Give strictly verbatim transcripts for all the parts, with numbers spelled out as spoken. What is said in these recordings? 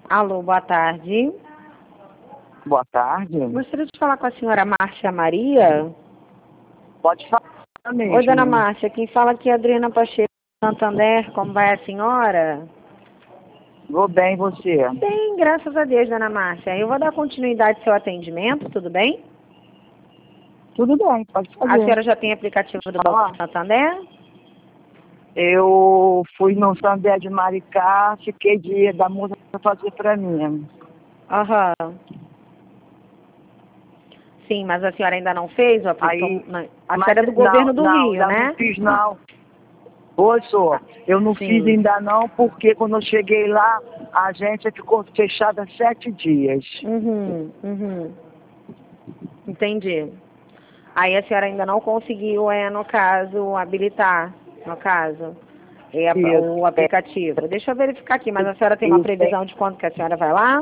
Alô, boa tarde. Boa tarde. Gostaria de falar com a senhora Márcia Maria. Pode falar mesmo. Oi, dona Márcia, quem fala aqui é a Adriana Pacheco, Santander. Como vai a senhora? Vou bem, você? Bem, graças a Deus, dona Márcia. Eu vou dar continuidade ao seu atendimento, tudo bem? Tudo bem, pode fazer. A senhora já tem aplicativo do Banco Santander? Eu fui no Santander de Maricá, fiquei de da música para fazer para mim. Aham. Sim, mas a senhora ainda não fez o aplicativo? Aí, A senhora é do governo do não, Rio, não, né? não fiz não. Oi, senhor. Eu não Sim. fiz ainda não, porque quando eu cheguei lá, a agência ficou fechada sete dias. Uhum, uhum. Entendi. Aí a senhora ainda não conseguiu, é, no caso, habilitar, no caso, é, Isso. o aplicativo. Deixa eu verificar aqui, mas a senhora tem uma Isso. previsão de quando que a senhora vai lá?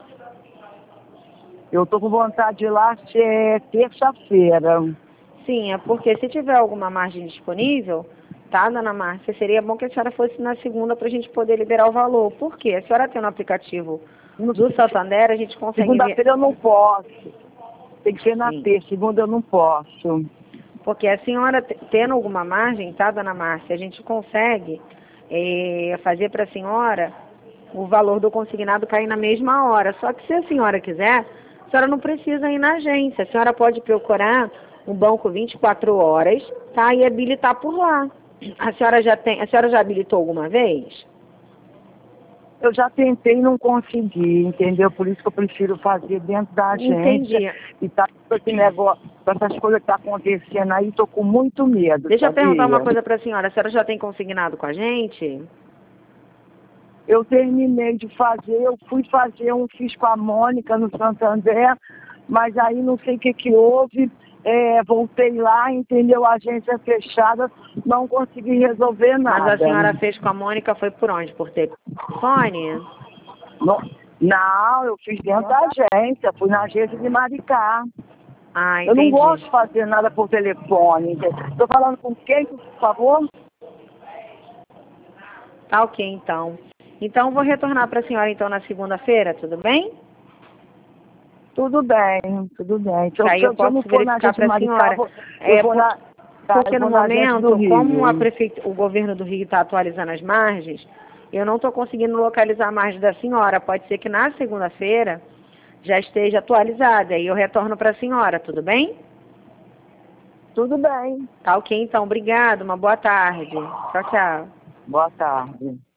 Eu tô com vontade de ir lá ser terça-feira. Sim, é porque se tiver alguma margem disponível, tá, dona Márcia, seria bom que a senhora fosse na segunda para a gente poder liberar o valor. Por quê? A senhora tem no aplicativo do Santander, a gente consegue... Segunda-feira eu não posso. Tem que ser na Sim. terça, segunda eu não posso. Porque a senhora, tendo alguma margem, tá, dona Márcia, a gente consegue é, fazer para a senhora o valor do consignado cair na mesma hora. Só que se a senhora quiser, a senhora não precisa ir na agência. A senhora pode procurar um banco vinte e quatro horas, tá, e habilitar por lá. A senhora já tem, a senhora já habilitou alguma vez? Eu já tentei e não consegui, entendeu? Por isso que eu prefiro fazer dentro da agência. Entendi. E tá com esse negócio, com essas coisas que tá acontecendo aí, tô com muito medo. Deixa eu sabia? perguntar uma coisa para a senhora. A senhora já tem consignado com a gente? Eu terminei de fazer, eu fui fazer um, fiz com a Mônica no Santander, mas aí não sei o que que houve, é, voltei lá, entendeu? A agência fechada, não consegui resolver nada. Mas a senhora fez com a Mônica foi por onde? Por telefone? Não, não, eu fiz dentro da agência, fui na agência de Maricá. Ah, Eu não entendi. gosto de fazer nada por telefone. Estou falando com quem, por favor? Tá ok, então. Então, vou retornar para a senhora, então, na segunda-feira, tudo bem? Tudo bem, tudo bem. Se eu, Aí se eu eu, se eu posso não for na verificar agência de para a Maricá, senhora. eu vou, É, eu vou por, na, tá, porque eu no vou na agência do momento, como a Rio. prefeito, o governo do Rio está atualizando as margens, eu não estou conseguindo localizar a margem da senhora. Pode ser que na segunda-feira já esteja atualizada. E eu retorno para a senhora, tudo bem? Tudo bem. Tá ok, então. Obrigado. Uma boa tarde. Tchau, tchau. Boa tarde.